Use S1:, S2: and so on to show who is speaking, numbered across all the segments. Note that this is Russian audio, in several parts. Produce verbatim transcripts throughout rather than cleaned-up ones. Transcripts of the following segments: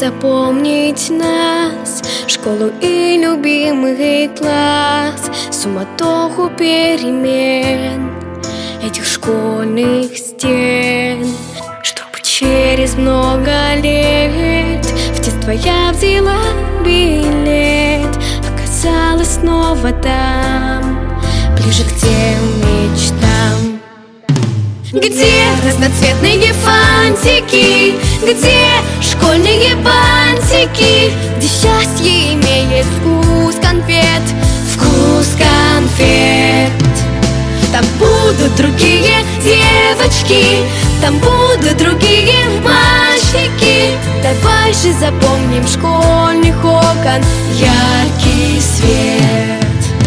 S1: запомнить нас, школу и любимый класс, суматоху перемен этих школьных стен, чтобы через много лет в детство я взяла билет, оказалась снова там, ближе к тем мечтам. Где разноцветные фантики, где школьные бантики, где счастье имеет вкус конфет, вкус конфет. Там будут другие девочки, там будут другие мальчики. Давай же запомним школьных окон яркий свет.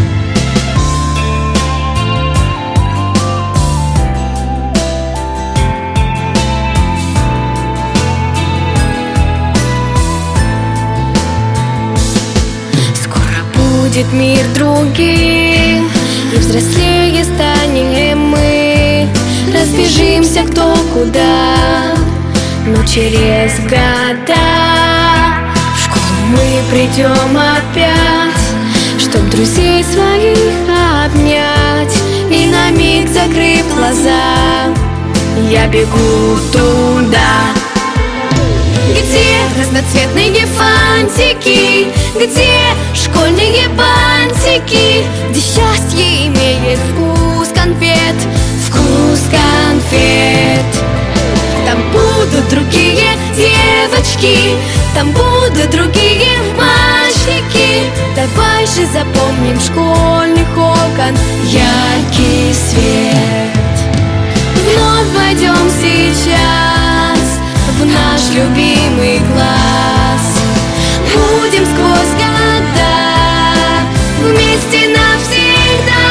S1: Будет мир другим, и взрослее станем мы. Разбежимся кто куда, но через года в школу мы придем опять, чтоб друзей своих обнять. И на миг закрыв глаза, я бегу туда, где разноцветные фантики, где школьные бантики, где счастье имеет вкус конфет, вкус конфет. Там будут другие девочки, там будут другие мальчики. Давай же запомним школьных окон яркий свет. Вновь войдем сейчас в наш любимый класс, будем сквозь года вместе навсегда.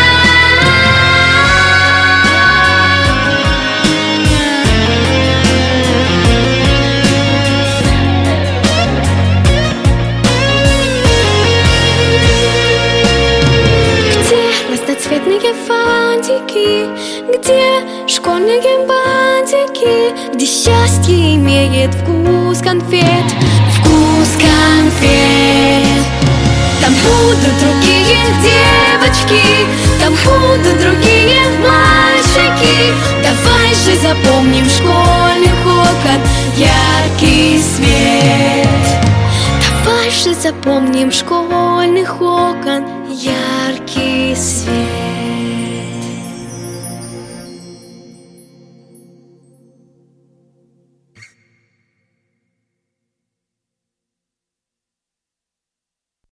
S1: Где разноцветные фантики, где школьные бантики, где счастье имеет вкус конфет, вкус конфет. Там будут другие девочки, там будут другие мальчики. Давай же запомним школьных окон яркий свет. Давай же запомним школьных окон яркий свет.